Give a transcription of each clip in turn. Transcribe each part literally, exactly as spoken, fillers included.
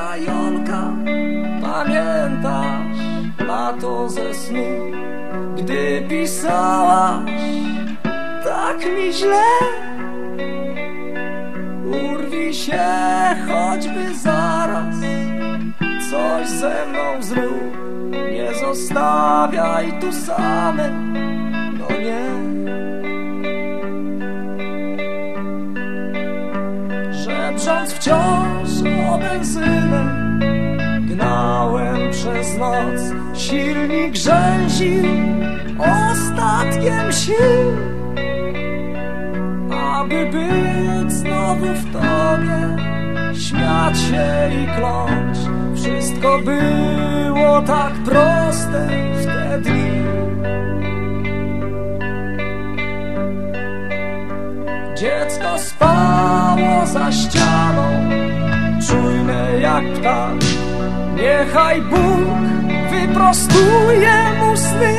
Moja Jolka, pamiętasz lato ze snu, gdy pisałaś tak mi źle? Urwij się choćby zaraz, coś ze mną zrób, nie zostawiaj tu samej, no nie. Żebrząc wciąż o benzynę, gnałem przez noc, silnik grzęził ostatkiem sił. Aby być znowu w tobie, śmiać się i kląć, wszystko było tak proste w te dni. Dziecko spało za ścianą, czujne jak ptak. Niechaj Bóg wyprostuje mu sny.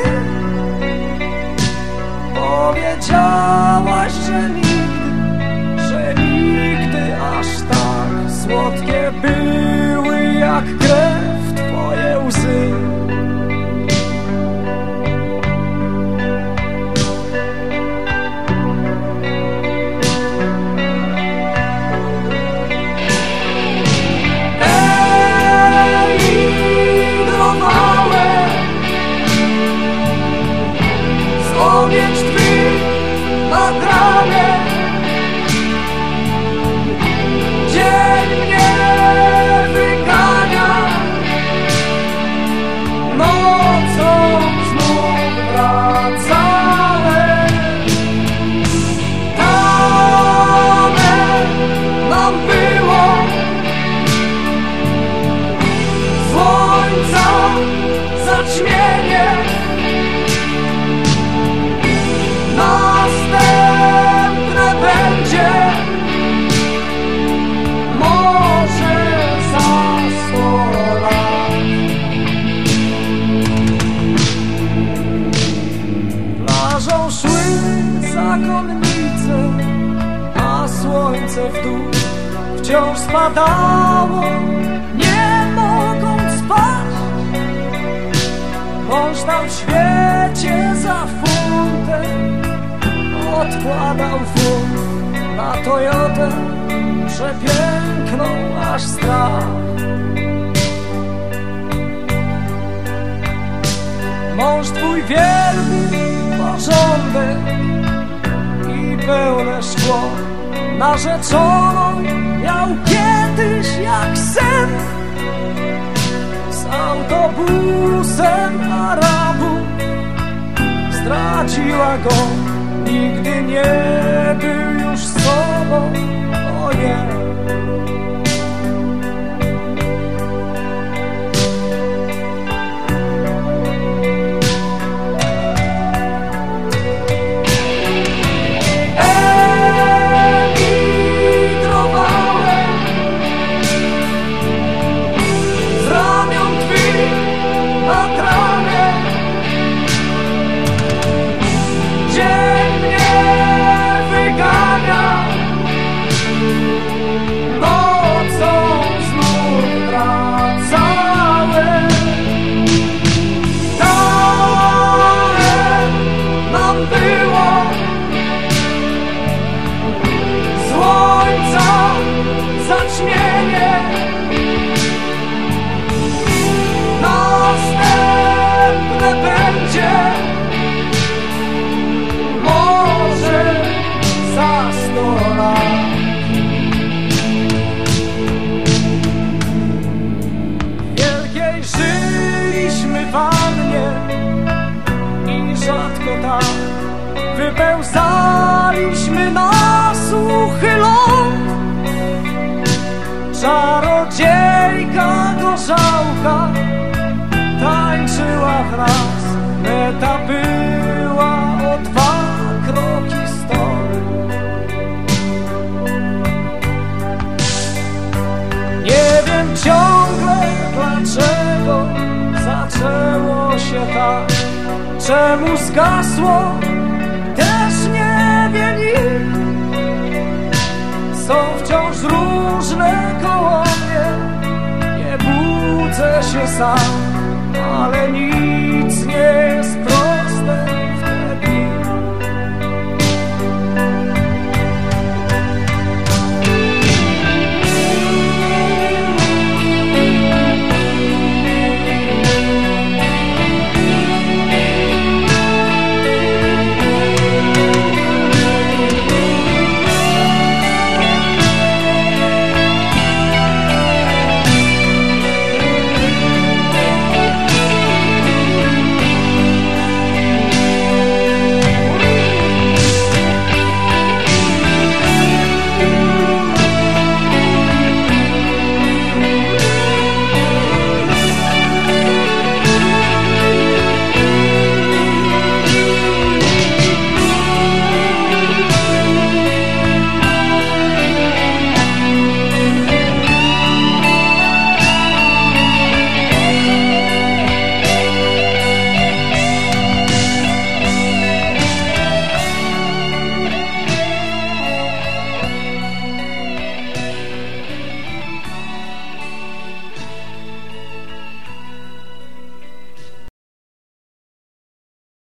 Powiedziałaś, że nigdy, że nigdy aż tak słodkie były jak krew twoje łzy. Objęć twych nad ramię, dzień mnie wygania, nocą znów wracamy. Dane nam było słońca zaćmienie. Następne będzie może za sto lat. Plażą szły zakonnice, a słońce w dół wciąż spadało, nie mogąc spać. Mąż tam w świecie za funtem odkładał funt na Toyotę przepiękną aż strach. Mąż twój wielbi porządek i pełne szkło, narzeczoną miał kiedyś jak sen. Z autobusem Arabu zdradziła go, nigdy nie był już sobą, o nie. Wypełzaliśmy na suchy ląd. Czarodziejka gorzałka tańczyła w nas, meta była o dwa kroki stąd. Nie wiem ciągle dlaczego zaczęło się tak, czemu zgasło, też nie wie nikt. Kręcę się sam, ale nic nie